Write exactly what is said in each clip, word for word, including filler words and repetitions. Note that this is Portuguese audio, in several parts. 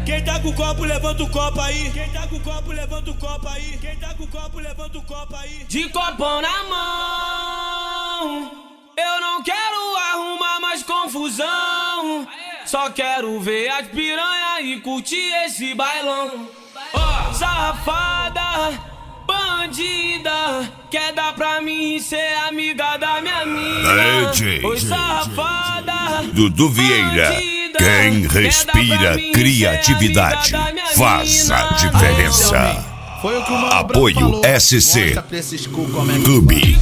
Quem tá com o copo, levanta o copo aí. Quem tá com o copo, levanta o copo aí. Quem tá com o copo, levanta o copo aí. De copão na mão, eu não quero arrumar mais confusão. Só quero ver as piranha e curtir esse bailão. Oh, safada, bandida, quer dar pra mim ser amiga da minha mina. Oi, safada, Dudu Vieira, quem respira criatividade faz a diferença. Apoio S C Clube.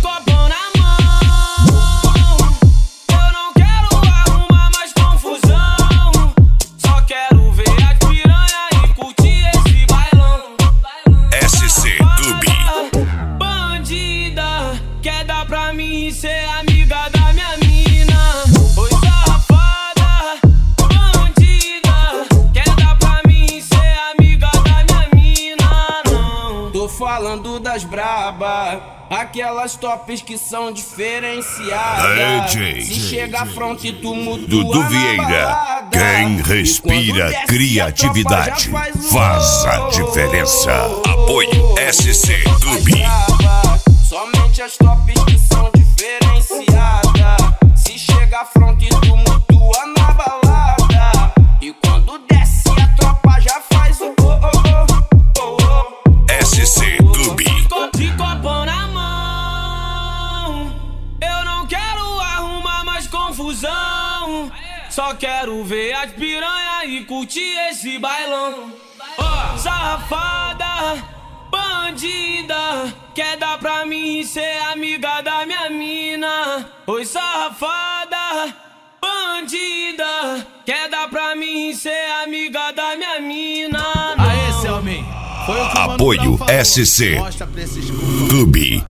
Pra mim ser amiga da minha mina. Oi, safada, bandida, quer dar pra mim ser amiga da minha mina, não. Tô falando das braba, aquelas tops que são diferenciadas. Se chega front e tu muda Dudu Vieira, quem respira criatividade faz a diferença. Apoio S C Clube. Somente as tops que são diferenciadas. Se chega front e tu mutua na balada. E quando desce a tropa já faz o oh oh oh oh. S C Clube. De copão na mão, eu não quero arrumar mais confusão. Só quero ver as piranha e curtir esse bailão. Oh, safada, bandida, quer dar pra mim ser amiga da minha mina. Oi, safada, bandida, quer dar pra mim ser amiga da minha mina. Aê, Selmin, foi o que o Mano Apoio Brown falou. S C Mostra pra esses Clube.